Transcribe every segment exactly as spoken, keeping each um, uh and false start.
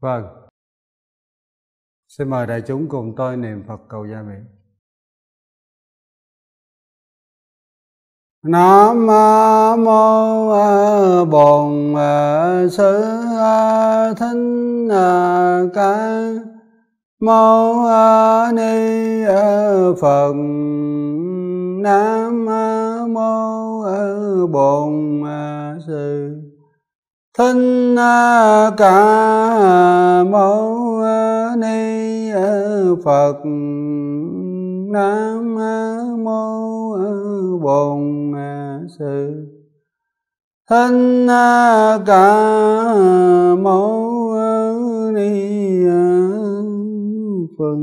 Vâng. Xin mời đại chúng cùng tôi niệm Phật cầu gia mỹ. Nam mô Bổn Sư Thích Ca Mâu Ni Phật. Nam mô Bổn Sư Thích Ca Mâu Ni Phật. Nam mô Bổn Sư Thích Ca Mâu Ni Phật.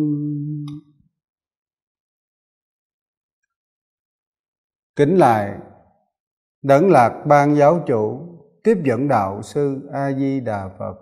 Kính lại Đấng Lạc Ban Giáo Chủ, tiếp dẫn đạo sư A Di Đà Phật.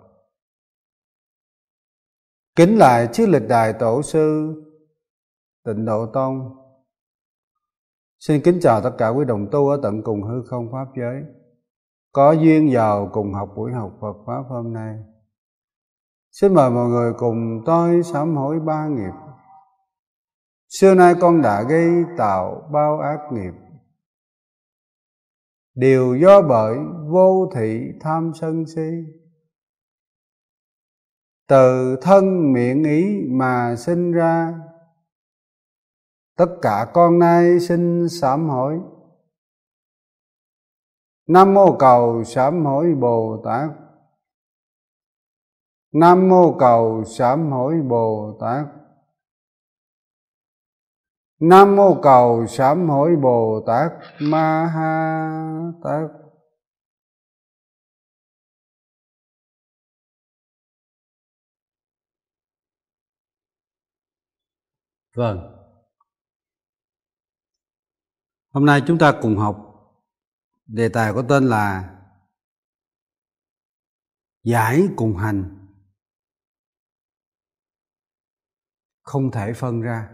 Kính lại chư lịch đại tổ sư Tịnh Độ Tông. Xin kính chào tất cả quý đồng tu ở tận cùng hư không pháp giới, có duyên vào cùng học buổi học Phật pháp hôm nay. Xin mời mọi người cùng tôi sám hối ba nghiệp. Xưa nay con đã gây tạo bao ác nghiệp, đều do bởi vô thị tham sân si. Từ thân miệng ý mà sinh ra, tất cả con nay xin sám hối. Nam mô cầu sám hối Bồ Tát. Nam mô cầu sám hối Bồ Tát. Nam mô cầu sám hối Bồ Tát Ma Ha Tát. Vâng. Hôm nay chúng ta cùng học đề tài có tên là giải cùng hành không thể phân ra.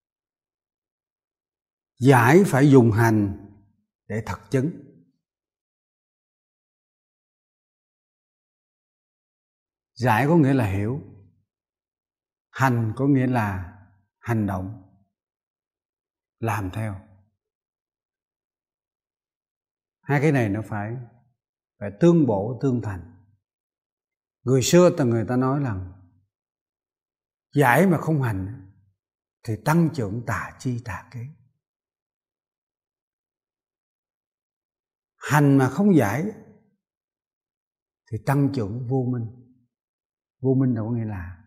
Giải phải dùng hành để thật chứng. Giải có nghĩa là hiểu, hành có nghĩa là hành động, làm theo. Hai cái này nó phải phải tương bổ tương thành. Người xưa ta người ta nói rằng giải mà không hành thì tăng trưởng tà chi tà kế. Hành mà không giải thì tăng trưởng vô minh. Vô minh đâu có nghĩa là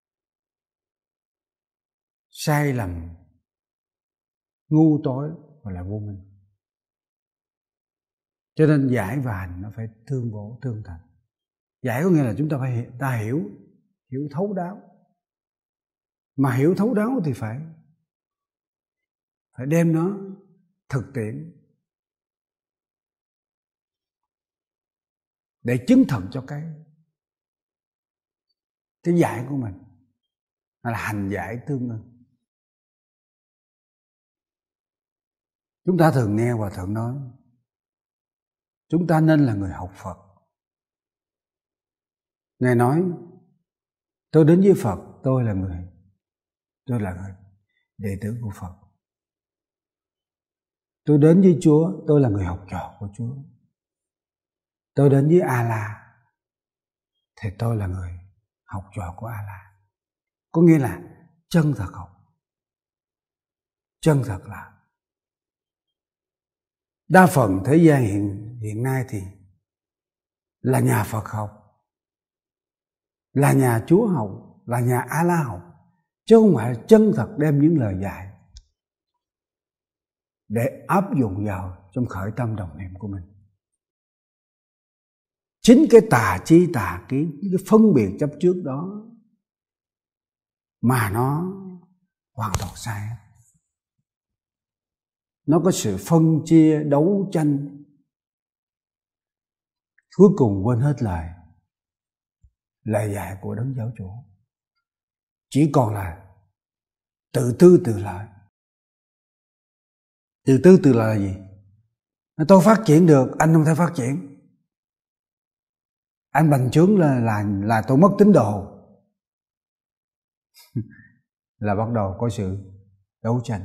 sai lầm, ngu tối, gọi là vô minh. Cho nên giải và hành nó phải tương bổ tương thành. Giải có nghĩa là chúng ta phải ta hiểu, hiểu thấu đáo. Mà hiểu thấu đáo thì phải phải đem nó thực tiễn để chứng thực cho cái cái giải của mình, là hành giải tương ưng. Chúng ta thường nghe Hòa Thượng nói chúng ta nên là người học Phật. Ngài nói tôi đến với Phật, tôi là người tôi là người đệ tử của Phật. Tôi đến với Chúa, tôi là người học trò của Chúa. Tôi đến với A-la thì tôi là người học trò của A-la. Có nghĩa là chân thật học, chân thật làm. Đa phần thế gian hiện, hiện nay thì là nhà Phật học, là nhà Chúa học, là nhà A-la học, chứ không phải là chân thật đem những lời dạy để áp dụng vào trong khởi tâm đồng niệm của mình. Chính cái tà chi tà kiến, cái phân biệt chấp trước đó mà nó hoàn toàn sai. Nó có sự phân chia, đấu tranh, cuối cùng quên hết lời lời dạy của Đấng Giáo Chủ. Chỉ còn là tự tư tự lợi. Tự tư tự lợi là gì? Tôi phát triển được, anh không thể phát triển. anh bành trướng là là là tôi mất tín đồ. Là bắt đầu có sự đấu tranh.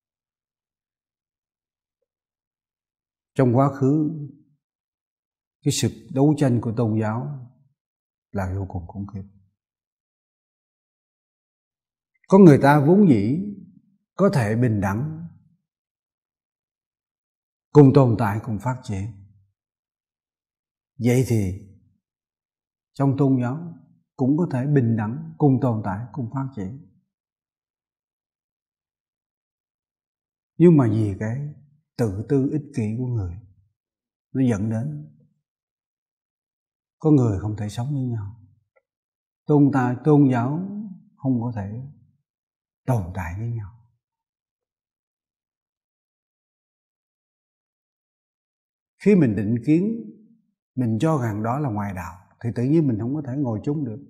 Trong quá khứ, cái sự đấu tranh của tôn giáo là vô cùng khủng khiếp. Có người ta vốn dĩ có thể bình đẳng, cùng tồn tại, cùng phát triển. Vậy thì trong tôn giáo cũng có thể bình đẳng, cùng tồn tại, cùng phát triển. Nhưng mà vì cái tự tư ích kỷ của người, nó dẫn đến có người không thể sống với nhau. Tôn tại tôn giáo không có thể tồn tại với nhau. Khi mình định kiến, mình cho rằng đó là ngoài đạo, thì tự nhiên mình không có thể ngồi chung được.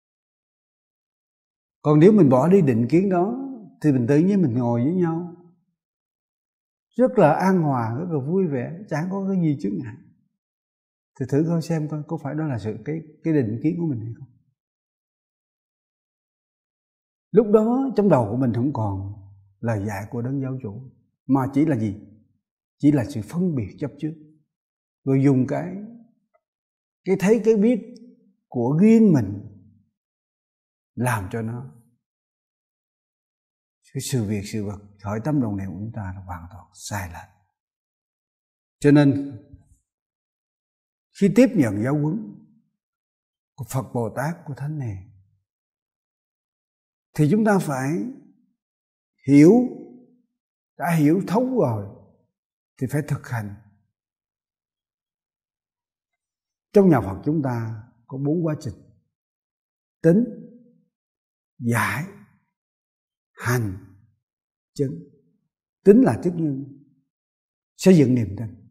Còn nếu mình bỏ đi định kiến đó, thì mình tự nhiên mình ngồi với nhau rất là an hòa, rất là vui vẻ, chẳng có cái gì chướng ngại. Thì thử coi xem coi có phải đó là sự cái cái định kiến của mình hay không. Lúc đó trong đầu của mình không còn lời dạy của đấng giáo chủ, mà chỉ là gì? Chỉ là sự phân biệt chấp trước, rồi dùng cái cái thấy cái biết của riêng mình làm cho nó cái sự việc sự vật khởi tâm đồng niệm của chúng ta là hoàn toàn sai lệch. Cho nên khi tiếp nhận giáo huấn của Phật Bồ Tát, của Thánh Hiền, thì chúng ta phải hiểu, đã hiểu thấu rồi thì phải thực hành. Trong nhà Phật chúng ta có bốn quá trình: tính, giải, hành, chứng. Tính là chức nhân, xây dựng niềm tin.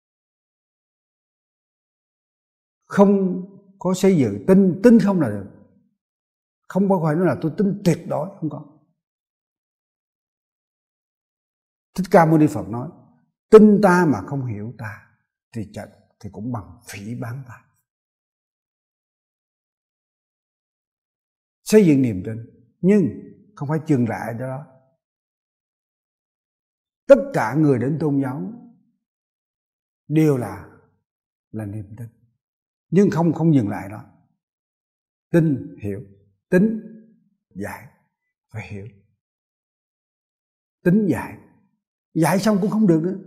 Không có xây dựng tin, tin không là được. Không có phải nói là tôi tin tuyệt đối, không có. Thích Ca Mâu Ni Phật nói, tin ta mà không hiểu ta thì chẳng, thì cũng bằng phỉ báng ta. Xây dựng niềm tin, nhưng không phải chừng lại đó. Tất cả người đến tôn giáo đều là là niềm tin, nhưng không không dừng lại đó. Tin, hiểu, tính, giải, phải hiểu. Tính, giải, giải xong cũng không được nữa.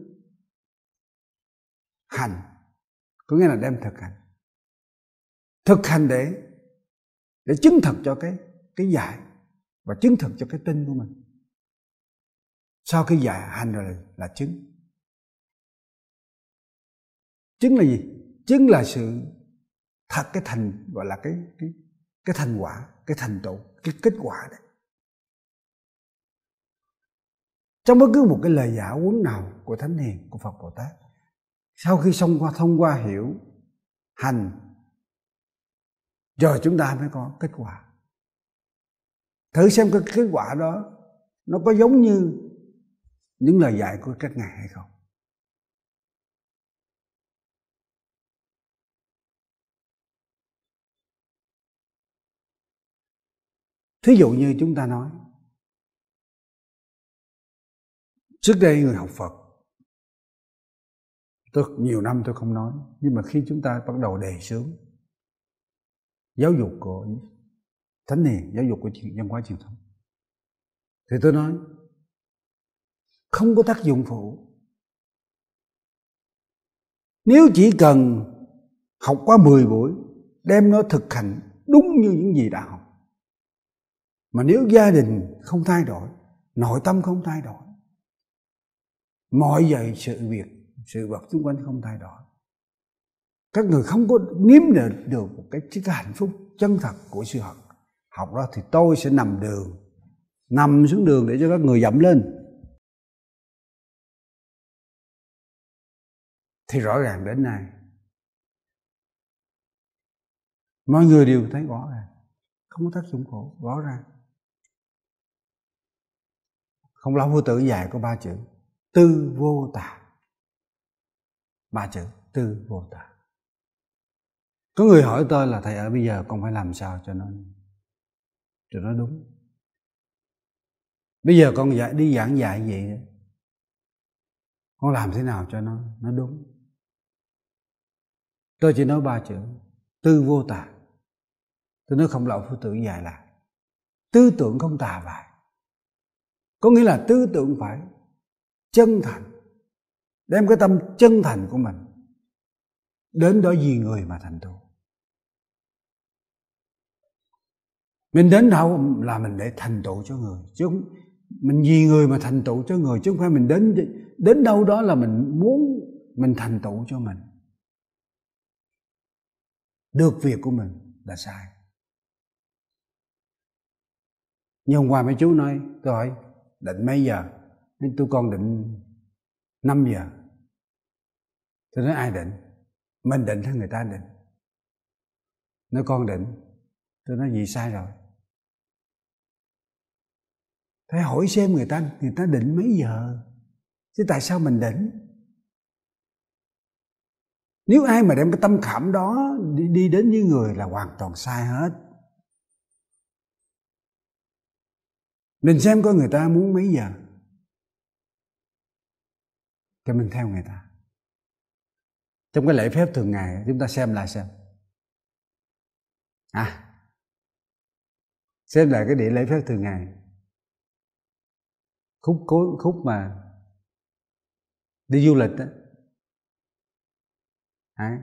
Hành, có nghĩa là đem thực hành. Thực hành để để chứng thực cho cái cái giải và chứng thực cho cái tin của mình. Sau khi giải hành rồi là, là chứng. Chứng là gì? Chứng là sự thật, cái thành, gọi là cái cái cái thành quả, cái thành tựu, cái kết quả đấy. Trong bất cứ một cái lời giáo huấn nào của Thánh Hiền, của Phật Bồ Tát, sau khi xong qua thông qua hiểu, hành, rồi chúng ta mới có kết quả. Thử xem cái kết quả đó nó có giống như những lời dạy của các ngài hay không. Thí dụ như chúng ta nói, trước đây người học Phật, tôi nhiều năm tôi không nói, nhưng mà khi chúng ta bắt đầu đề xướng giáo dục của Thánh Hiền, giáo dục của văn hóa truyền thống, thì tôi nói không có tác dụng phụ. Nếu chỉ cần học qua mười buổi, đem nó thực hành đúng như những gì đã học, mà nếu gia đình không thay đổi, nội tâm không thay đổi, mọi vậy sự việc, sự vật xung quanh không thay đổi, các người không có nếm được, được một cái, cái hạnh phúc chân thật của sự học học đó, thì tôi sẽ nằm đường, nằm xuống đường để cho các người dậm lên. Thì rõ ràng đến nay mọi người đều thấy rõ ràng, không có tác dụng phụ, rõ ràng. Không Lão Vô Tự dạy có ba chữ tư vô tà. Ba chữ tư vô tà. Có người hỏi tôi là thầy ơi, bây giờ con phải làm sao cho nó cho nó đúng. Bây giờ con dạy, đi giảng dạy gì đó, con làm thế nào cho nó nó đúng. Tôi chỉ nói ba chữ: tư vô tà. Tôi nói không lậu phu tử dạy là tư tưởng không tà vại. Có nghĩa là tư tưởng phải chân thành, đem cái tâm chân thành của mình đến đó vì người mà thành tựu. Mình đến đâu là mình để thành tựu cho người, chứ không, mình vì người mà thành tựu cho người, chứ không phải mình đến đến đâu đó là mình muốn mình thành tựu cho mình. Được việc của mình là sai. Nhưng hôm qua mấy chú nói, tôi hỏi định mấy giờ? Nên tôi con định năm giờ. Tôi nói ai định? Mình định hay người ta định? Nói con định. Tôi nói gì sai rồi? Phải hỏi xem người ta người ta định mấy giờ, chứ tại sao mình định? Nếu ai mà đem cái tâm khảm đó đi, đi đến với người là hoàn toàn sai hết. Mình xem coi người ta muốn mấy giờ, thì mình theo người ta. Trong cái lễ phép thường ngày chúng ta xem lại xem. À, xem lại cái địa lễ phép thường ngày. Khúc khúc mà đi du lịch đó. Đấy.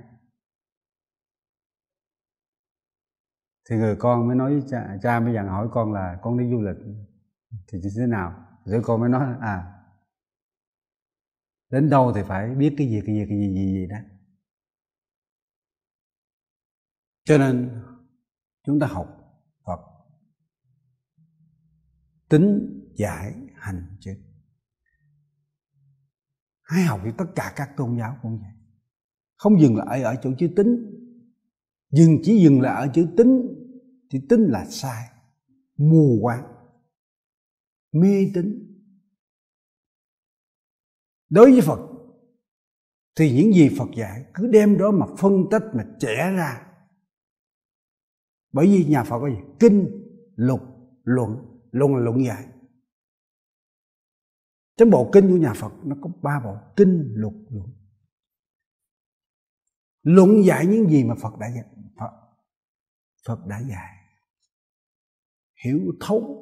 Thì người con mới nói với cha, cha mới dặn hỏi con là con đi du lịch thì như thế nào. Rồi con mới nói à, đến đâu thì phải biết cái gì cái gì cái gì gì, gì đó. Cho nên chúng ta học Phật tín giải hành chứng. Hãy học với tất cả các tôn giáo cũng vậy. Không dừng lại ở chỗ chữ tín. Dừng chỉ dừng lại ở chữ tín thì tín là sai, mù quáng, mê tín. Đối với Phật thì những gì Phật dạy cứ đem đó mà phân tích mà chẻ ra. Bởi vì nhà Phật có gì? Kinh, lục, luận. Luận là luận dạy. Trong bộ kinh của nhà Phật nó có ba bộ: kinh, lục, luận. Luận dạy những gì mà Phật đã dạy. Phật, Phật đã dạy. Hiểu thấu.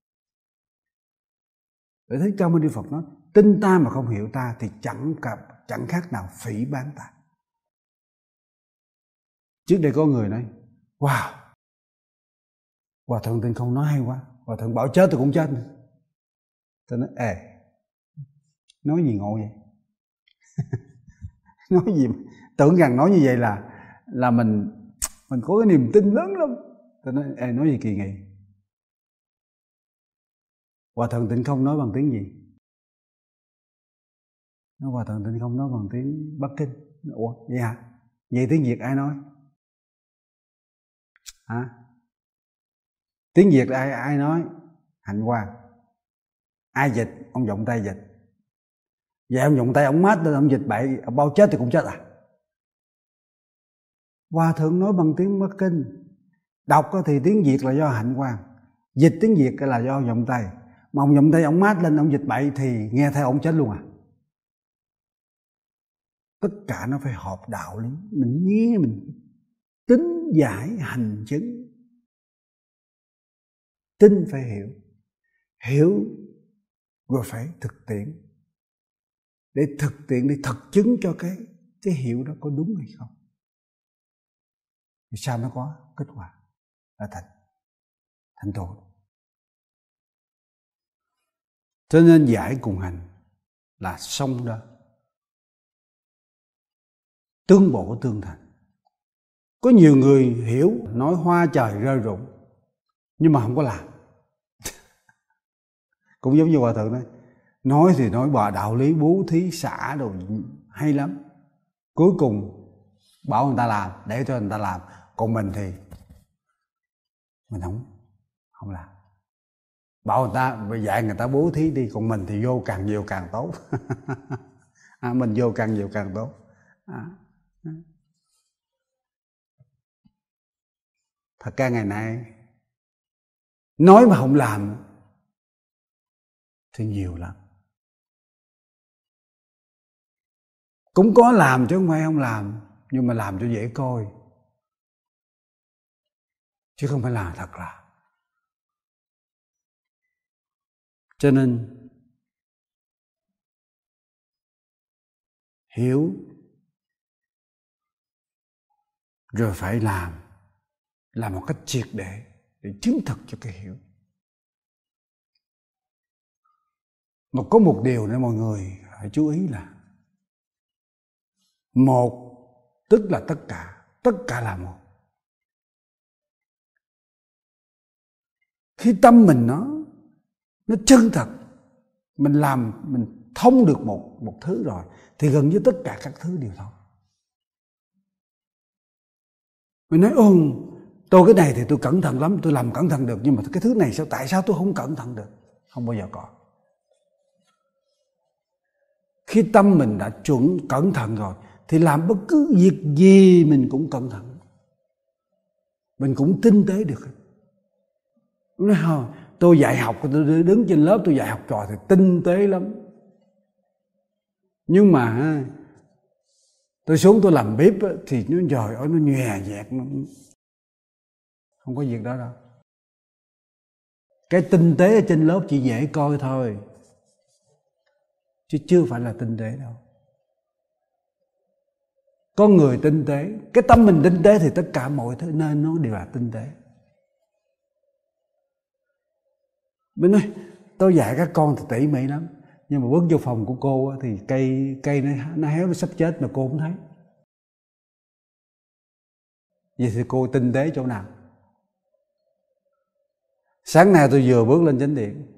Để thấy Cao Minh Đi Phật nói, tin ta mà không hiểu ta thì chẳng chẳng khác nào phỉ báng ta. Trước đây có người nói, wow, Hòa Thượng Tịnh Không nói hay quá, Hòa Thượng bảo chết tôi cũng chết. Tôi nói, ê, nói gì ngộ vậy? Nói gì? Tưởng rằng nói như vậy là là mình mình có cái niềm tin lớn lắm. Tôi nói, ê, nói gì kỳ nghị? Hòa Thượng Tịnh Không nói bằng tiếng gì? Nói Hòa Thượng Tịnh Không nói bằng tiếng Bắc Kinh. Ủa, vậy hả? Vậy tiếng Việt ai nói? Hả? Tiếng Việt ai ai nói? Hạnh Quang. Ai dịch? Ông Vọng Tay dịch. Vậy ông Vọng Tay ông mát lên ông dịch bậy, ông bao chết thì cũng chết à? Hòa Thượng nói bằng tiếng Bắc Kinh. Đọc thì tiếng Việt là do Hạnh Quang, dịch tiếng Việt là do Vọng Tay. Mà ông Vọng Tay ông mát lên ông dịch bậy thì nghe theo ông chết luôn à? Tất cả nó phải hợp đạo lý. Mình nghe mình tín giải hành chứng. Tin phải hiểu, hiểu rồi phải thực tiễn. Để thực tiễn, để thực chứng cho cái cái hiểu đó có đúng hay không. Thì sao nó có kết quả là thành thành tựu. Cho nên giải cùng hành là song đó, tương bổ tương thành. Có nhiều người hiểu nói hoa trời rơi rụng nhưng mà không có làm. Cũng giống như Hòa Thượng nói, nói thì nói bà đạo lý bố thí xả đồ hay lắm, cuối cùng bảo người ta làm để cho người ta làm, còn mình thì mình không không làm. Bảo người ta dạy người ta bố thí đi, còn mình thì vô càng nhiều càng tốt. À, mình vô càng nhiều càng tốt. À. Thật ra ngày nay nói mà không làm thì nhiều lắm. Cũng có làm chứ không phải không làm, nhưng mà làm cho dễ coi, chứ không phải làm thật là. Cho nên hiểu rồi phải làm, làm một cách triệt để để chứng thực cho cái hiểu. Mà có một điều nữa mọi người phải chú ý là một tức là tất cả, tất cả là một. Khi tâm mình nó nó chân thật, mình làm, mình thông được một một thứ rồi thì gần như tất cả các thứ đều thông. Mình nói ồ, tôi cái này thì tôi cẩn thận lắm, tôi làm cẩn thận được, nhưng mà cái thứ này sao, tại sao tôi không cẩn thận được? Không bao giờ có. Khi tâm mình đã chuẩn cẩn thận rồi thì làm bất cứ việc gì mình cũng cẩn thận, mình cũng tinh tế được. Nói không, tôi dạy học, tôi đứng trên lớp tôi dạy học trò thì tinh tế lắm, nhưng mà tôi xuống tôi làm bếp thì nó trời ơi nó nhòe nhẹt, nó không có việc đó đâu. Cái tinh tế ở trên lớp chỉ dễ coi thôi, chứ chưa phải là tinh tế đâu. Con người tinh tế, cái tâm mình tinh tế thì tất cả mọi thứ nên nó đều là tinh tế. Mình nói tôi dạy các con thì tỉ mỉ lắm, nhưng mà bước vô phòng của cô thì cây cây nó, nó héo, nó sắp chết mà cô không thấy. Vậy thì cô tinh tế chỗ nào? Sáng nay tôi vừa bước lên chánh điện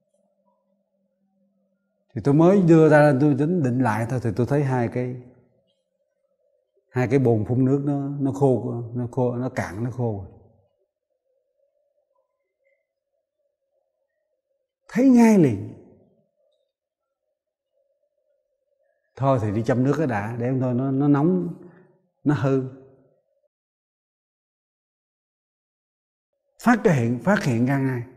thì tôi mới đưa ra tôi định định lại thôi, thì tôi thấy hai cái hai cái bồn phun nước nó nó khô, nó khô, nó cạn, nó khô. Thấy ngay liền. Thôi thì đi châm nước cái đã, để thôi nó nó nóng, nó hư. Phát hiện phát hiện ra ngay.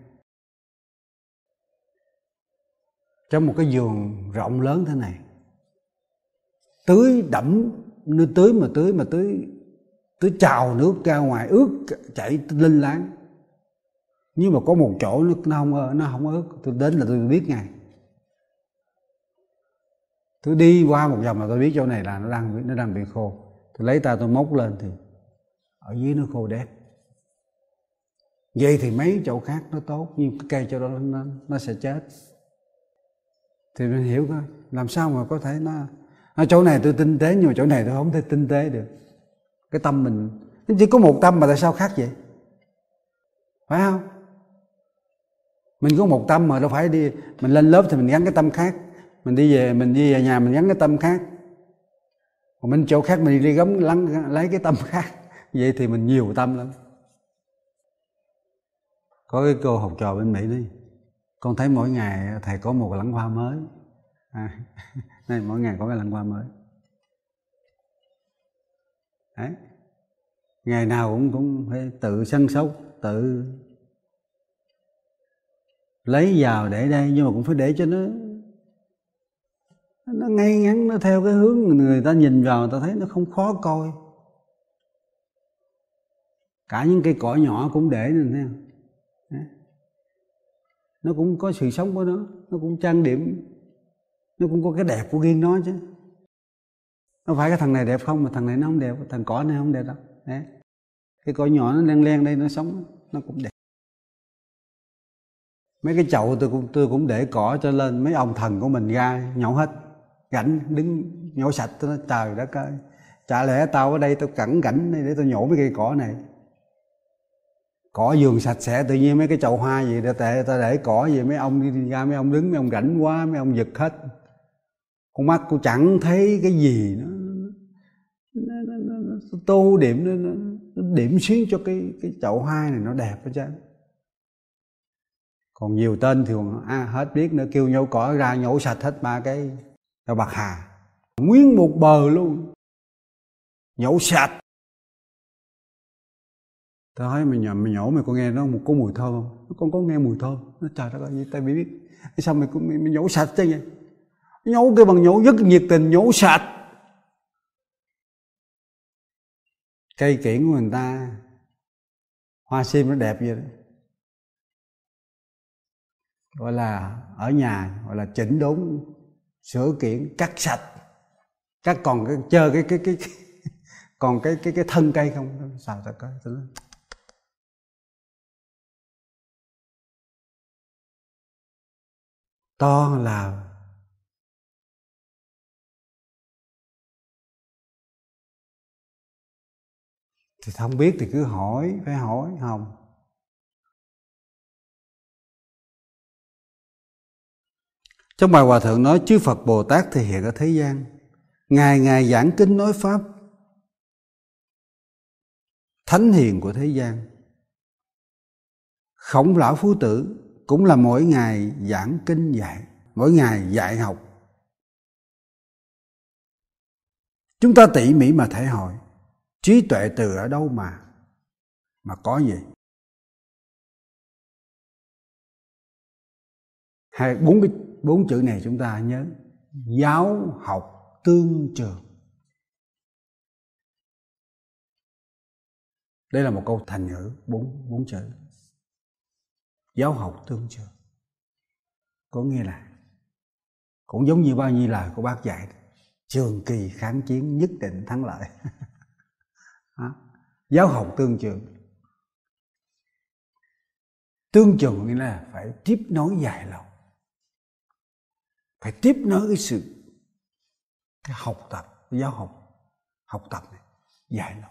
Trong một cái vườn rộng lớn thế này, tưới đẫm, nước tưới mà tưới mà tưới tưới trào nước ra ngoài, ướt chảy linh láng. Nhưng mà có một chỗ nó, nó không nó không ướt, tôi đến là tôi biết ngay. Tôi đi qua một vòng là tôi biết chỗ này là nó đang nó đang bị khô. Tôi lấy tay tôi móc lên thì ở dưới nó khô đét. Vậy thì mấy chỗ khác nó tốt, nhưng cái cây chỗ đó nó, nó sẽ chết. Thì mình hiểu coi, làm sao mà có thể nó ở chỗ này tôi tinh tế, nhưng mà chỗ này tôi không thể tinh tế được. Cái tâm mình nó chỉ có một tâm mà tại sao khác vậy? Phải không? Mình có một tâm mà đâu phải đi mình lên lớp thì mình gắn cái tâm khác, mình đi về mình đi về nhà mình gắn cái tâm khác, còn mình chỗ khác mình đi gắm lắng lấy cái tâm khác. Vậy thì mình nhiều tâm lắm. Có cái cô học trò bên Mỹ đi, con thấy mỗi ngày thầy có một lẵng hoa mới. À, này, mỗi ngày có cái lẵng hoa mới. Đấy. Ngày nào cũng cũng phải tự săn sóc, tự lấy vào để đây, nhưng mà cũng phải để cho nó nó ngay ngắn, nó theo cái hướng người ta nhìn vào người ta thấy nó không khó coi. Cả những cây cỏ nhỏ cũng để nên thấy không? Đấy. Nó cũng có sự sống của nó, nó cũng trang điểm, nó cũng có cái đẹp của riêng nó chứ. Không phải cái thằng này đẹp không mà thằng này nó không đẹp, thằng cỏ này không đẹp đâu. Đấy. Cái cỏ nhỏ nó len len đây nó sống, nó cũng đẹp. Mấy cái chậu tôi cũng tôi cũng để cỏ cho lên, mấy ông thần của mình ra nhổ hết, gảnh đứng nhổ sạch. Tôi nói trời đất ơi, chả lẽ tao ở đây tao cẩn gảnh đây để tao nhổ mấy cây cỏ này. Cỏ vườn sạch sẽ, tự nhiên mấy cái chậu hoa gì để tệ tao để cỏ gì, mấy ông đi ra mấy ông đứng, mấy ông gảnh quá, mấy ông giật hết. Con mắt cô chẳng thấy cái gì nó nó, nó, nó, nó tô điểm, nó, nó, nó điểm xuyến cho cái cái chậu hoa này nó đẹp hết trơn. Còn nhiều tên thì còn à, hết biết nữa, kêu nhổ cỏ ra nhổ sạch hết ba cái đào bạc hà, nguyên một bờ luôn, nhổ sạch. Tao nói mày, mày nhổ mày có nghe nó có mùi thơm không? Nó con có nghe mùi thơm. Nó trời đất ơi, tao biết. Sao mày, mày, mày nhổ sạch chứ vậy? Nhổ cái bằng nhổ rất nhiệt tình, nhổ sạch. Cây kiển của người ta, hoa sim nó đẹp vậy đó. Gọi là ở nhà, gọi là chỉnh đốn, sửa kiển, cắt sạch. Cắt còn cái chơi cái cái cái, cái còn cái cái cái thân cây không, sao ta coi. To là thì không biết thì cứ hỏi, phải hỏi không. Trong bài Hòa Thượng nói chư Phật Bồ Tát thể hiện ở thế gian, ngày ngày giảng kinh nói pháp, thánh hiền của thế gian. Khổng Lão Phu Tử cũng là mỗi ngày giảng kinh dạy, mỗi ngày dạy học. Chúng ta tỉ mỉ mà thể hội, trí tuệ từ ở đâu mà mà có gì? Hai bốn cái bốn chữ này chúng ta nhớ: giáo học tương trường. Đây là một câu thành ngữ bốn bốn chữ. Giáo học tương trường có nghĩa là cũng giống như bao nhiêu lời của bác dạy, trường kỳ kháng chiến nhất định thắng lợi. Giáo học tương trường. Tương trường nghĩa là phải tiếp nối dài lâu, phải tiếp nối cái sự cái học tập, cái giáo học học tập này dài lâu.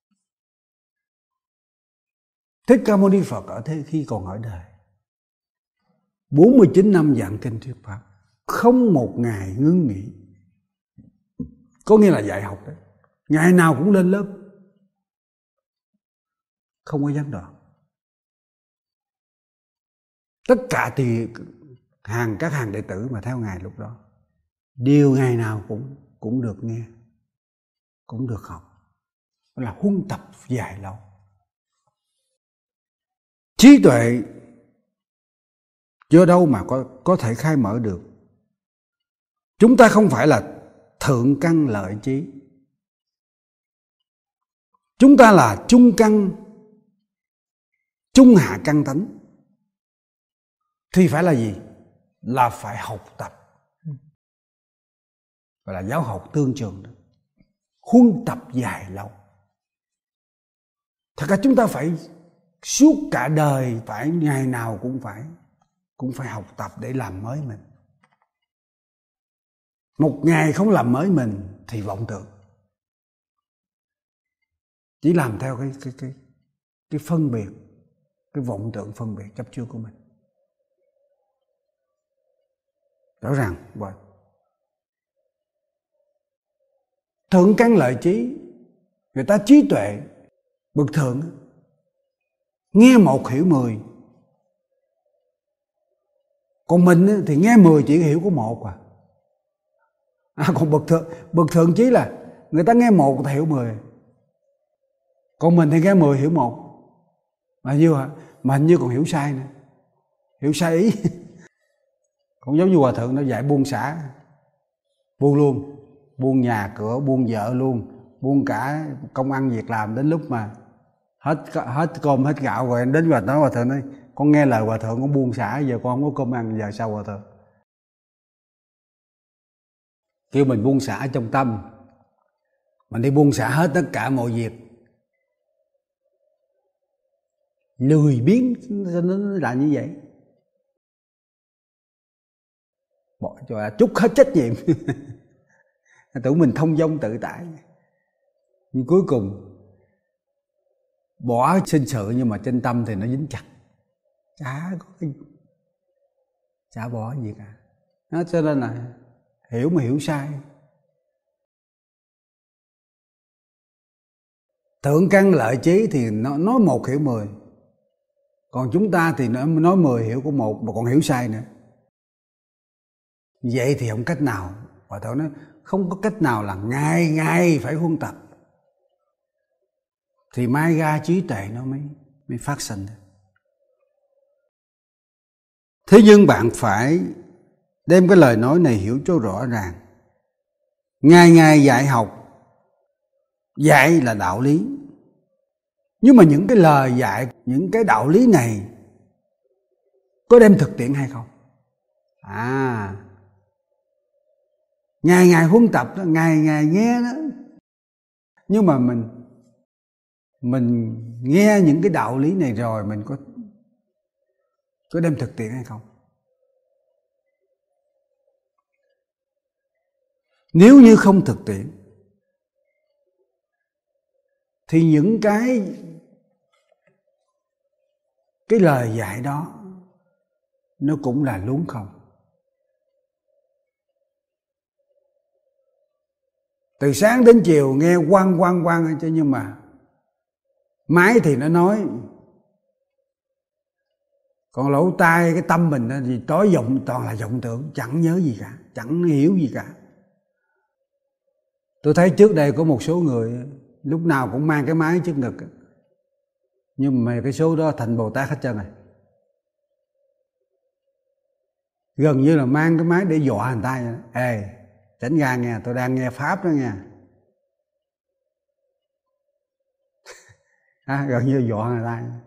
Thích Ca Mâu Ni Phật ở thế khi còn ở đời, bốn mươi chín năm giảng kinh thuyết pháp, không một ngày ngưng nghỉ. Có nghĩa là dạy học đấy, ngày nào cũng lên lớp, không có gián đoạn. Tất cả thì hàng các hàng đệ tử mà theo ngài lúc đó đều ngày nào cũng cũng được nghe, cũng được học. Đó là huân tập dài lâu. Trí tuệ do đâu mà có, có thể khai mở được? Chúng ta không phải là thượng căn lợi trí, chúng ta là trung căn, trung hạ căn tánh. Thì phải là gì? Là phải học tập, gọi là giáo học tương trường đó. Huân tập dài lâu. Thật ra chúng ta phải suốt cả đời, phải ngày nào cũng phải cũng phải học tập để làm mới mình. Một ngày không làm mới mình thì vọng tưởng, chỉ làm theo cái cái cái cái phân biệt, cái vọng tưởng phân biệt chấp trước của mình. Rõ ràng vậy. Thượng căn lợi trí, người ta trí tuệ bậc thượng, nghe một hiểu mười. Còn mình thì nghe mười chỉ hiểu có một à. à còn bậc thượng, bậc thượng trí là người ta nghe một người ta hiểu mười. Còn mình thì nghe mười hiểu một. Mà như hả? Mà hình như còn hiểu sai nữa. Hiểu sai ý. Cũng giống như Hòa Thượng nó dạy buông xả. Buông luôn. Buông nhà cửa, buông vợ luôn, buông cả công ăn việc làm. Đến lúc mà hết hết cơm hết gạo rồi đến Hòa nói Hòa Thượng nói con nghe lời Hòa Thượng, con buông xả, giờ con không có cơm ăn, giờ sao Hòa Thượng? Kêu mình buông xả trong tâm, mình đi buông xả hết tất cả mọi việc, lười biếng nó là như vậy, bỏ cho trút hết trách nhiệm. Tưởng mình thông dong tự tại, nhưng cuối cùng bỏ sinh sự nhưng mà trên tâm thì nó dính chặt, chả có cái chả bỏ gì cả. Nó cho nên là hiểu mà hiểu sai. Thượng căn lợi trí thì nó nói một hiểu mười, còn chúng ta thì nó nói mười hiểu có một mà còn hiểu sai nữa. Vậy thì không cách nào. Hòa Thượng nói không có cách nào là ngày ngày phải huân tập. thì mai ra trí tuệ nó mới mới phát sinh được. Thế nhưng bạn phải đem cái lời nói này hiểu cho rõ ràng. Ngày ngày dạy học, dạy là đạo lý, nhưng mà những cái lời dạy, những cái đạo lý này có đem thực tiễn hay không? À, ngày ngày huấn tập đó, ngày ngày nghe đó, nhưng mà mình mình nghe những cái đạo lý này rồi mình có có đem thực tiễn hay không? Nếu như không thực tiễn thì những cái cái lời dạy đó nó cũng là luống không. Từ sáng đến chiều nghe quăng quăng quăng chứ, nhưng mà máy thì nó nói, còn lỗ tai cái tâm mình thì tối vọng, toàn là vọng tưởng, chẳng nhớ gì cả, chẳng hiểu gì cả. Tôi thấy trước đây có một số người lúc nào cũng mang cái máy trước ngực, nhưng mà cái số đó thành Bồ Tát hết trơn rồi. Gần như là mang cái máy để dọa người ta. Ê, tránh ra nghe, tôi đang nghe Pháp đó nghe. À, gần như dọa người ta.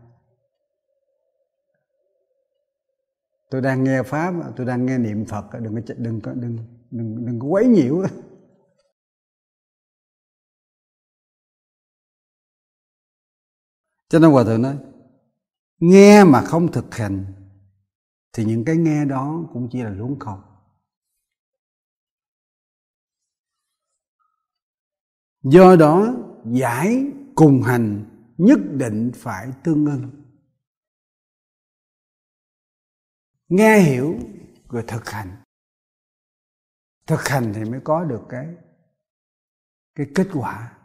Tôi đang nghe Pháp, tôi đang nghe niệm Phật, đừng có đừng có đừng đừng đừng có quấy nhiễu. Cho nên Hòa Thượng nói, nghe mà không thực hành thì những cái nghe đó cũng chỉ là luống không. Do đó giải cùng hành nhất định phải tương ưng. Nghe hiểu rồi thực hành. Thực hành thì mới có được cái cái kết quả.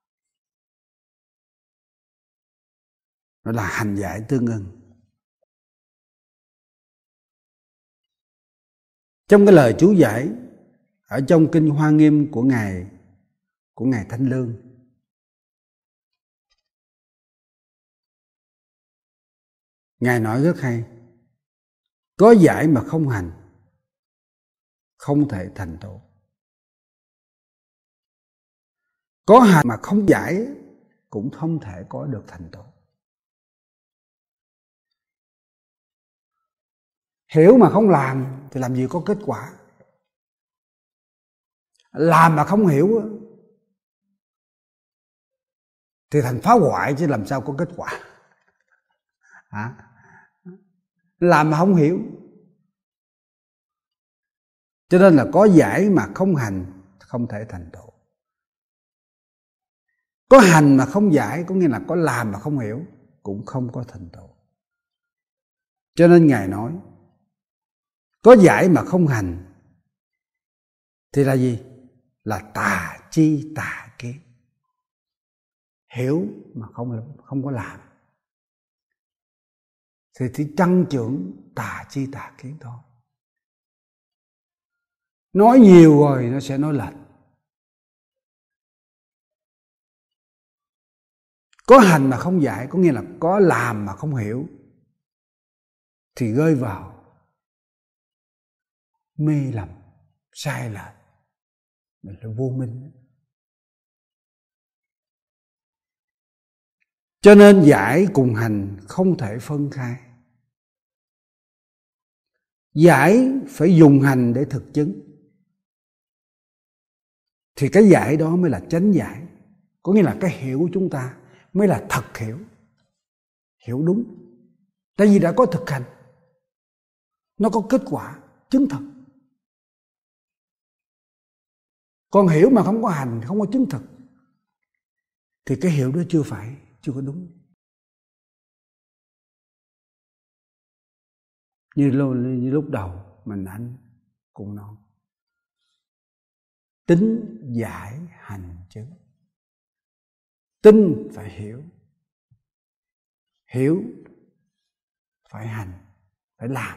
Đó là hành giải tương ưng. Trong cái lời chú giải ở trong kinh Hoa Nghiêm của ngài của ngài Thanh Lương, ngài nói rất hay: có giải mà không hành không thể thành tựu, có hành mà không giải cũng không thể có được thành tựu. Hiểu mà không làm thì làm gì có kết quả. Làm mà không hiểu thì thành phá hoại chứ làm sao có kết quả. À, làm mà không hiểu. Cho nên là có giải mà không hành không thể thành tựu. Có hành mà không giải có nghĩa là có làm mà không hiểu cũng không có thành tựu. Cho nên ngài nói có giải mà không hành thì là gì? Là tà chi tà kiến. Hiểu mà không không có làm thì chỉ trăng trưởng tà chi tà kiến thôi. Nói nhiều rồi nó sẽ nói lệch. Có hành mà không giải có nghĩa là có làm mà không hiểu thì rơi vào mê lầm, sai lệch, mình là vô minh. Cho nên giải cùng hành không thể phân khai. Giải phải dùng hành để thực chứng thì cái giải đó mới là chánh giải. Có nghĩa là cái hiểu của chúng ta mới là thật hiểu, hiểu đúng. Tại vì đã có thực hành, nó có kết quả chứng thực. Còn hiểu mà không có hành, không có chứng thực thì cái hiểu đó chưa phải, chưa có đúng. Như, như lúc đầu mình anh cũng nói tính giải hành chứng. Tin phải hiểu, hiểu phải hành, phải làm.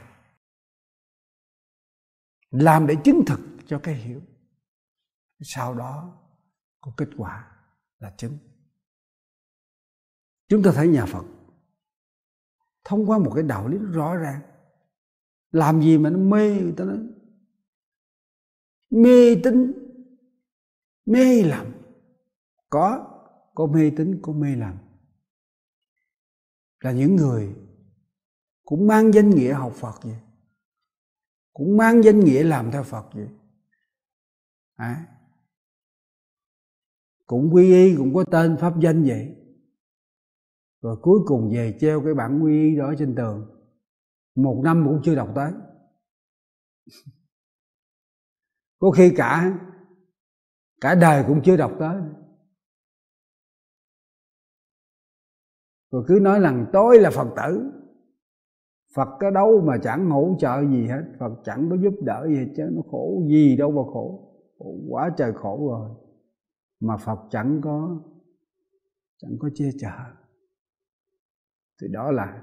Làm để chứng thực cho cái hiểu, sau đó có kết quả là chứng. Chúng ta thấy nhà Phật thông qua một cái đạo lý rõ ràng. Làm gì mà nó mê, người ta nói mê tín, mê lầm. Có, có mê tín, có mê lầm. Là những người cũng mang danh nghĩa học Phật vậy, cũng mang danh nghĩa làm theo Phật vậy, à, cũng quy y, cũng có tên pháp danh vậy, rồi cuối cùng về treo cái bản quy y đó trên tường, một năm cũng chưa đọc tới. Có khi cả cả đời cũng chưa đọc tới. Rồi cứ nói rằng tôi là Phật tử. Phật có đâu mà chẳng hỗ trợ gì hết, Phật chẳng có giúp đỡ gì hết chứ, nó khổ gì đâu mà khổ, khổ quá trời khổ rồi. Mà Phật chẳng có chẳng có che chở. Thì đó là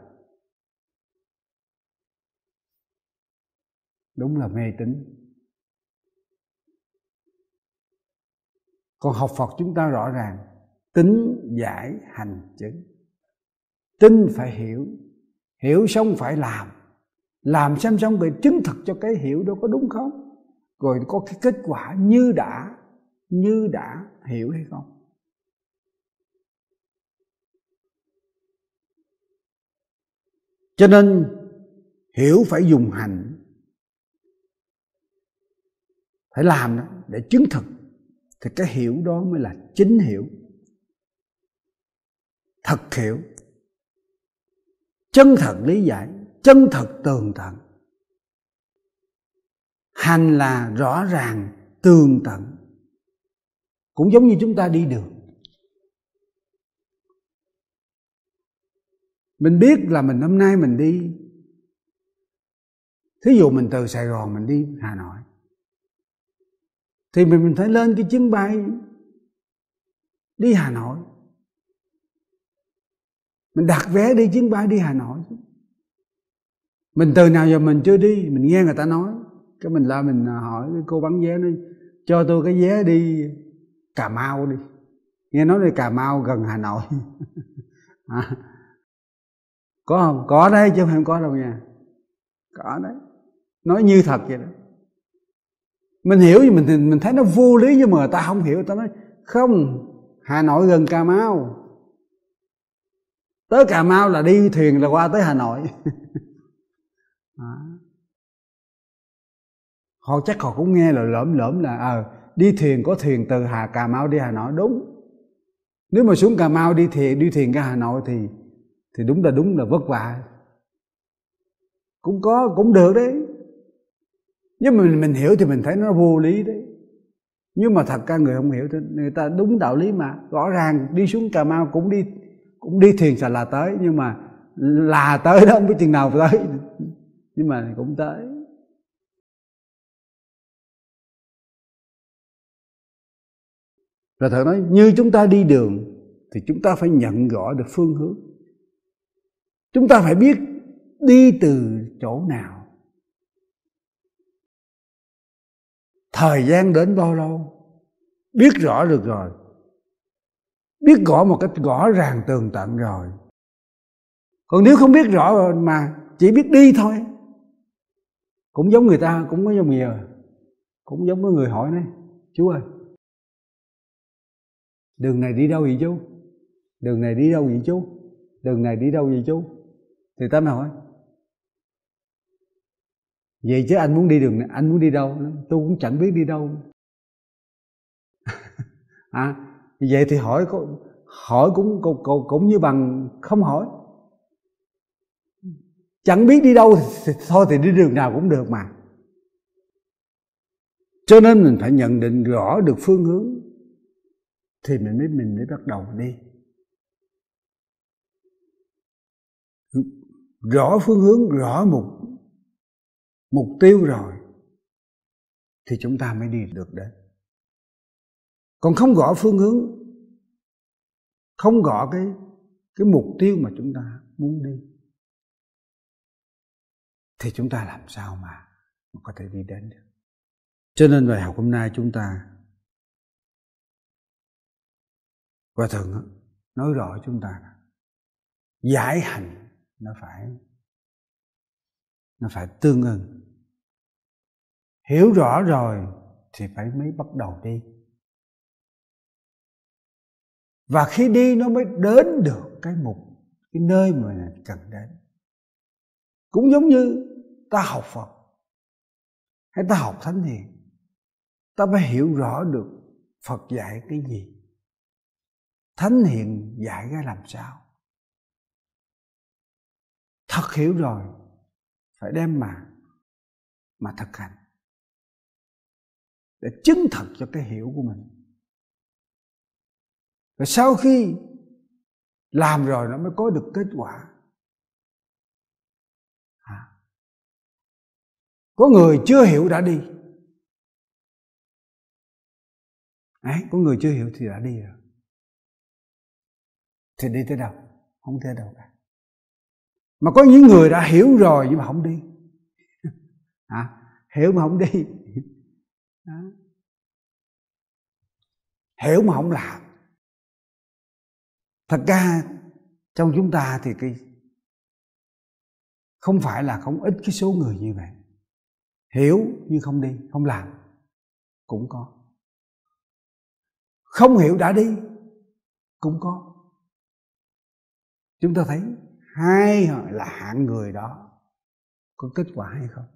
đúng là mê tín. Còn học Phật chúng ta rõ ràng, tín giải hành chứng. Tin phải hiểu, hiểu xong phải làm, làm xem xong rồi chứng thực cho cái hiểu đó có đúng không, rồi có cái kết quả như đã như đã hiểu hay không. Cho nên hiểu phải dùng hành, phải làm đó để chứng thực, thì cái hiểu đó mới là chính hiểu, thật hiểu, chân thật lý giải, chân thật tường tận. Hành là rõ ràng tường tận, cũng giống như chúng ta đi đường. Mình biết là mình hôm nay mình đi, thí dụ mình từ Sài Gòn mình đi Hà Nội, thì mình, mình phải lên cái chuyến bay đi Hà Nội, mình đặt vé đi chuyến bay đi Hà Nội. Mình từ nào giờ mình chưa đi, mình nghe người ta nói, cái mình la mình hỏi cái cô bán vé, nói cho tôi cái vé đi Cà Mau đi. Nghe nói đi Cà Mau gần Hà Nội. À, có không? Có đấy chứ không có đâu nha. Có đấy. Nói như thật vậy đó. Mình hiểu thì mình mình thấy nó vô lý, nhưng mà người ta không hiểu, người ta nói không, Hà Nội gần Cà Mau, tới Cà Mau là đi thuyền là qua tới Hà Nội. À, họ chắc họ cũng nghe là lỡm lỡm là à, đi thuyền có thuyền từ Hà Cà Mau đi Hà Nội, đúng. Nếu mà xuống Cà Mau đi thuyền đi thuyền ra Hà Nội thì thì đúng là đúng là vất vả, cũng có cũng được đấy. Nhưng mà mình, mình hiểu thì mình thấy nó vô lý đấy. Nhưng mà thật ra người không hiểu thì người ta đúng đạo lý mà, rõ ràng đi xuống Cà Mau cũng đi cũng đi thuyền sẽ là tới, nhưng mà là tới đó không biết chừng nào tới, nhưng mà cũng tới. Rồi thầy nói như chúng ta đi đường thì chúng ta phải nhận rõ được phương hướng, chúng ta phải biết đi từ chỗ nào, thời gian đến bao lâu, biết rõ được rồi, biết rõ một cách rõ ràng tường tận rồi. Còn nếu không biết rõ rồi mà chỉ biết đi thôi, cũng giống người ta, cũng có giống nhiều, cũng giống có người hỏi này, chú ơi, đường này đi đâu vậy chú? Đường này đi đâu vậy chú? Đường này đi đâu vậy chú? Thì ta mới hỏi, vậy chứ anh muốn đi đường này, anh muốn đi đâu? Tôi cũng chẳng biết đi đâu. À, vậy thì hỏi hỏi cũng, cũng cũng như bằng không hỏi. Chẳng biết đi đâu thì, thì thôi thì đi đường nào cũng được mà. Cho nên mình phải nhận định rõ được phương hướng thì mình mới mình mới bắt đầu đi. Rõ phương hướng, rõ mục mục tiêu rồi thì chúng ta mới đi được đến. Còn không rõ phương hướng, không rõ cái cái mục tiêu mà chúng ta muốn đi, thì chúng ta làm sao mà, mà có thể đi đến được. Cho nên bài học hôm nay chúng ta Hòa Thượng nói rõ chúng ta giải hành nó phải nó phải tương ưng. Hiểu rõ rồi thì phải mới bắt đầu đi. Và khi đi nó mới đến được cái mục, cái nơi mà mình cần đến. Cũng giống như ta học Phật hay ta học Thánh Hiền, ta phải hiểu rõ được Phật dạy cái gì, Thánh Hiền dạy ra làm sao. Thật hiểu rồi phải đem mà mà thực hành để chứng thực cho cái hiểu của mình. Rồi sau khi làm rồi nó mới có được kết quả. À, có người chưa hiểu đã đi. Đấy, có người chưa hiểu thì đã đi rồi. Thì đi tới đâu? Không tới đâu cả. Mà có những người đã hiểu rồi nhưng mà không đi. À, hiểu mà không đi. Đó. Hiểu mà không làm. Thật ra trong chúng ta thì cái không phải là không ít cái số người như vậy. Hiểu nhưng không đi, không làm cũng có. Không hiểu đã đi cũng có. Chúng ta thấy hai là hạng người đó có kết quả hay không?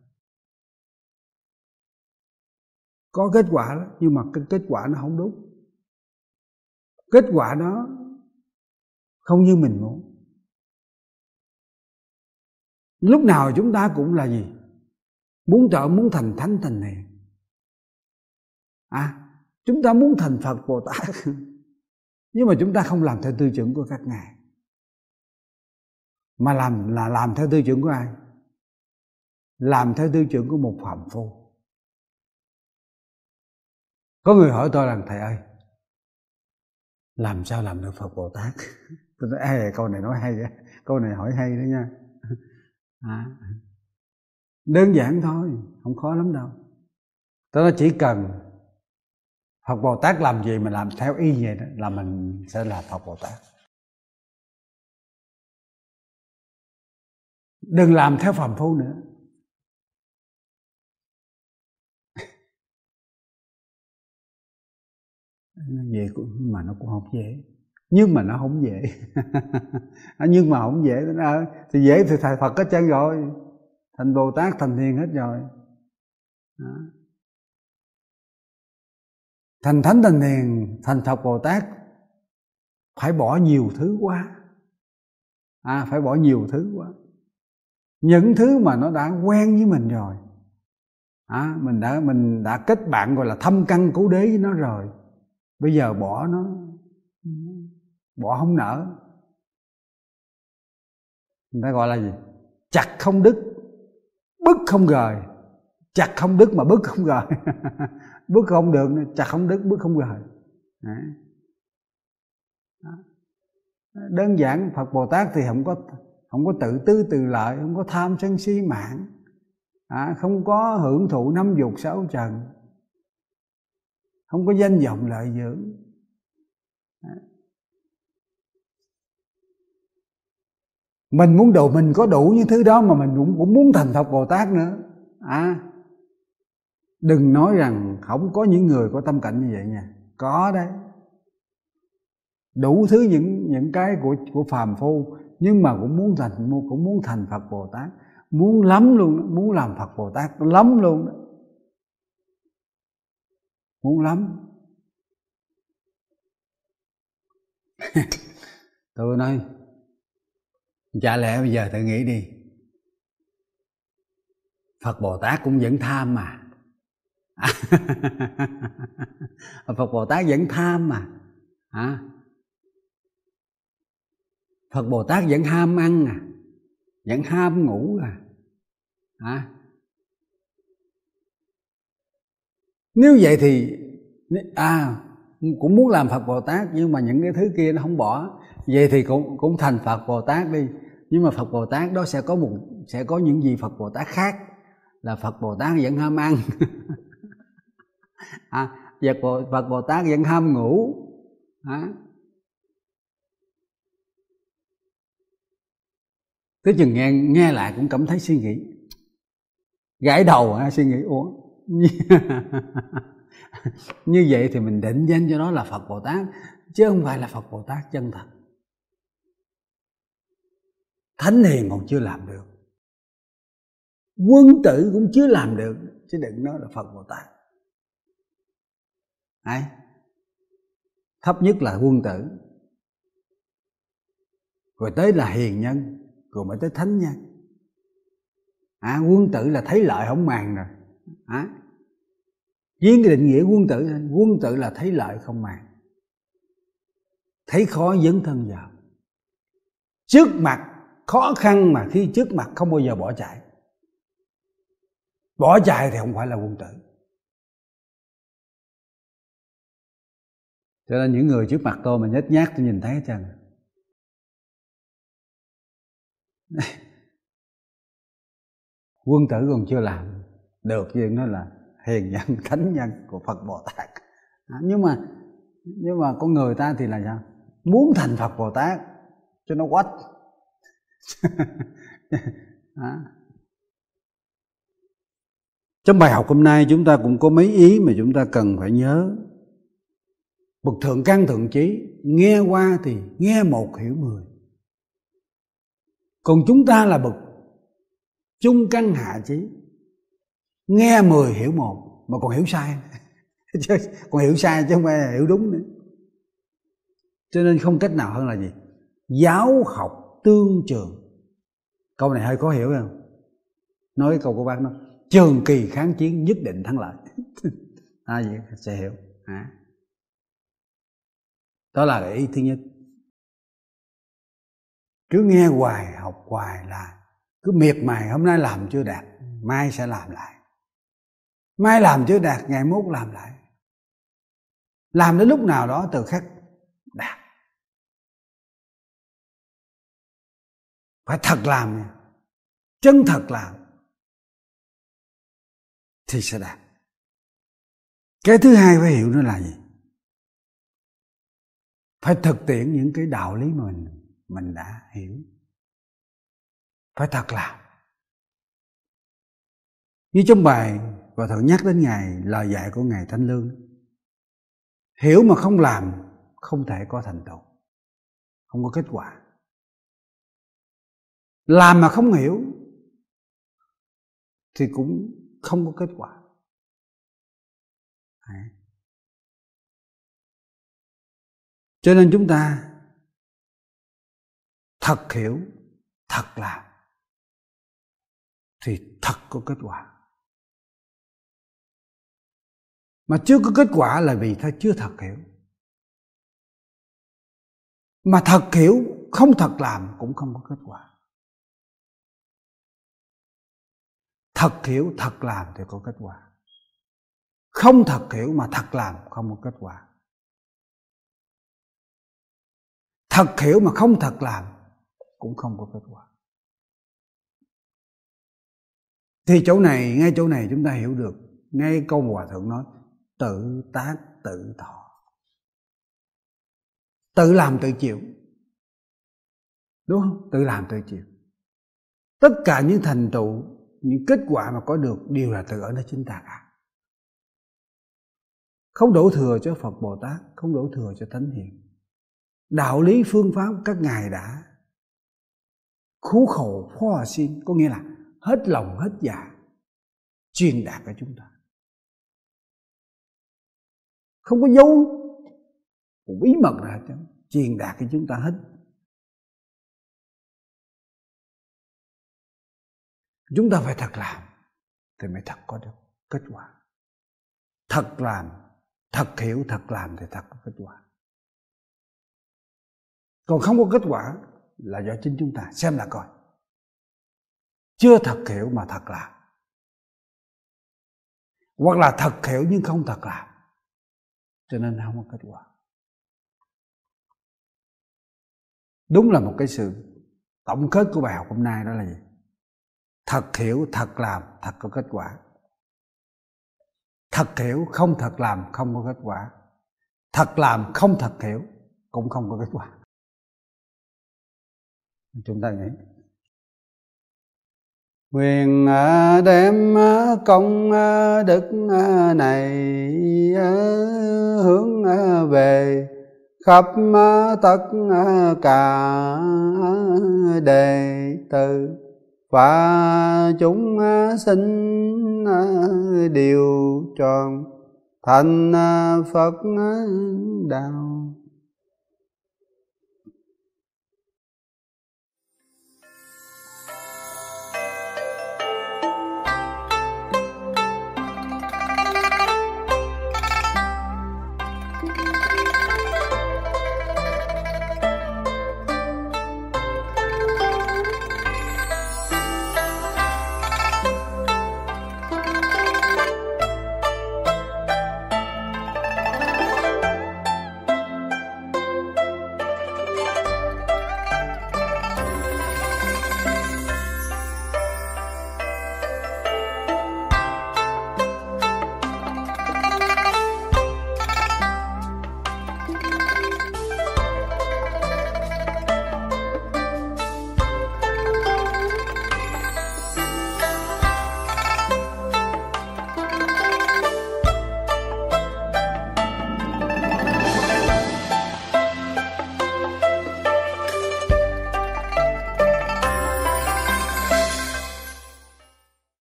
Có kết quả đó, nhưng mà cái kết quả nó không đúng. Kết quả đó không như mình muốn. Lúc nào chúng ta cũng là gì? Muốn trở muốn thành thánh thành hiền. À, chúng ta muốn thành Phật Bồ Tát nhưng mà chúng ta không làm theo tiêu chuẩn của các ngài, mà làm là làm theo tiêu chuẩn của ai? Làm theo tiêu chuẩn của một phàm phu. Có người hỏi tôi rằng thầy ơi, làm sao làm được Phật Bồ Tát? Tôi nói ê, câu này nói hay vậy, câu này hỏi hay đó nha. À, đơn giản thôi, không khó lắm đâu. Tôi nói chỉ cần Phật Bồ Tát làm gì mình làm theo y vậy đó là mình sẽ là Phật Bồ Tát. Đừng làm theo phàm phu nữa. Vậy mà nó cũng không dễ. Nhưng mà nó không dễ. Nhưng mà không dễ thì dễ thì thầy Phật hết trơn rồi, thành Bồ Tát thành Hiền hết rồi. Đó. Thành Thánh thành Hiền, thành Phật Bồ Tát phải bỏ nhiều thứ quá. À, phải bỏ nhiều thứ quá. Những thứ mà nó đã quen với mình rồi. À, mình đã mình đã kết bạn gọi là thâm căn cố đế với nó rồi. Bây giờ bỏ nó, bỏ không nở. Người ta gọi là gì? Chặt không đứt, bứt không gời. Chặt không đứt mà bứt không gời. Bứt không được, chặt không đứt, bứt không gời. Đó. Đơn giản Phật Bồ Tát thì không có không có tự tư tự lợi, không có tham sân si mạng, à, không có hưởng thụ năm dục sáu trần, không có danh vọng lợi dưỡng. À. Mình muốn độ mình có đủ những thứ đó mà mình cũng, cũng muốn thành Phật Bồ Tát nữa. À, đừng nói rằng không có những người có tâm cảnh như vậy nha, có đấy. Đủ thứ những những cái của của phàm phu nhưng mà cũng muốn thành cũng muốn thành Phật Bồ Tát, muốn lắm luôn đó, muốn làm Phật Bồ Tát lắm luôn đó. Muốn lắm. Tôi nói chả lẽ bây giờ thử nghĩ đi, Phật Bồ Tát cũng vẫn tham mà. Phật Bồ Tát vẫn tham mà. À, Phật Bồ Tát vẫn ham ăn à, vẫn ham ngủ à. À, nếu vậy thì à cũng muốn làm Phật Bồ Tát nhưng mà những cái thứ kia nó không bỏ, vậy thì cũng cũng thành Phật Bồ Tát đi. Nhưng mà Phật Bồ Tát đó sẽ có một sẽ có những gì Phật Bồ Tát khác, là Phật Bồ Tát vẫn ham ăn. À, Phật Bồ Tát vẫn ham ngủ. À, tới chừng nghe nghe lại cũng cảm thấy suy nghĩ, gãi đầu ha, suy nghĩ ủa như vậy thì mình định danh cho nó là Phật Bồ Tát, chứ không phải là Phật Bồ Tát chân thật. Thánh hiền còn chưa làm được, quân tử cũng chưa làm được, chứ đừng nói là Phật Bồ Tát. Đấy. Thấp nhất là quân tử, rồi tới là hiền nhân, rồi mới tới thánh nhân. À, quân tử là thấy lợi không màng rồi. À, riêng cái định nghĩa quân tử, quân tử là thấy lợi không màng, thấy khó dấn thân vào, trước mặt khó khăn mà khi trước mặt không bao giờ bỏ chạy. Bỏ chạy thì không phải là quân tử. Cho nên những người trước mặt tôi mà nhếch nhác tôi nhìn thấy hết trơn. Quân tử còn chưa làm được gì nó là hiền nhân, thánh nhân của Phật Bồ Tát. À, nhưng mà nhưng mà con người ta thì là sao? Muốn thành Phật Bồ Tát cho nó quách. À. Trong bài học hôm nay chúng ta cũng có mấy ý mà chúng ta cần phải nhớ. Bậc thượng căn thượng trí, nghe qua thì nghe một hiểu mười. Còn chúng ta là bậc trung căn hạ trí, nghe mười hiểu một, mà còn hiểu sai. Còn hiểu sai chứ không phải là hiểu đúng nữa. Cho nên không cách nào hơn là gì? Giáo học tương trường. Câu này hơi khó hiểu không? Nói cái câu của bác nó trường kỳ kháng chiến nhất định thắng lợi. À, vậy sẽ hiểu. À. Đó là cái ý thứ nhất. Cứ nghe hoài, học hoài là cứ miệt mài, hôm nay làm chưa đạt, mai sẽ làm lại. Mai làm chưa đạt, ngày mốt làm lại. Làm đến lúc nào đó từ khắc đạt. Phải thật làm, chân thật làm thì sẽ đạt. Cái thứ hai phải hiểu nó là gì? Phải thực tiễn những cái đạo lý mà mình, mình đã hiểu. Phải thật làm. Như trong bài Hòa Thượng nhắc đến Ngài, lời dạy của Ngài Thanh Lương. Hiểu mà không làm không thể có thành tựu, không có kết quả. Làm mà không hiểu thì cũng không có kết quả. Đấy. Cho nên chúng ta thật hiểu, thật làm thì thật có kết quả. Mà chưa có kết quả là vì ta chưa thật hiểu. Mà thật hiểu không thật làm cũng không có kết quả. Thật hiểu thật làm thì có kết quả. Không thật hiểu mà thật làm không có kết quả. Thật hiểu mà không thật làm cũng không có kết quả. Thì chỗ này, ngay chỗ này chúng ta hiểu được, ngay câu Hòa Thượng nói tự tác tự thọ. Tự làm tự chịu. Đúng không? Tự làm tự chịu. Tất cả những thành tựu, những kết quả mà có được đều là từ ở nơi chính ta cả. Không đổ thừa cho Phật Bồ Tát, không đổ thừa cho Thánh Hiền. Đạo lý phương pháp các ngài đã khú khổ phó hòa xin, có nghĩa là hết lòng hết dạ truyền đạt cho chúng ta, không có dấu một bí mật nào hết, truyền đạt cho chúng ta hết. Chúng ta phải thật làm thì mới thật có được kết quả. Thật làm, thật hiểu, thật làm thì thật có kết quả. Còn không có kết quả là do chính chúng ta. Xem là coi, chưa thật hiểu mà thật làm, hoặc là thật hiểu nhưng không thật làm, cho nên không có kết quả. Đúng là một cái sự tổng kết của bài học hôm nay, đó là gì? Thật hiểu, thật làm, thật có kết quả. Thật hiểu, không thật làm, không có kết quả. Thật làm, không thật hiểu, cũng không có kết quả. Chúng ta nghĩ Nguyện đem công đức này hướng về khắp tất cả đệ tử và chúng sinh đều tròn thành Phật đạo.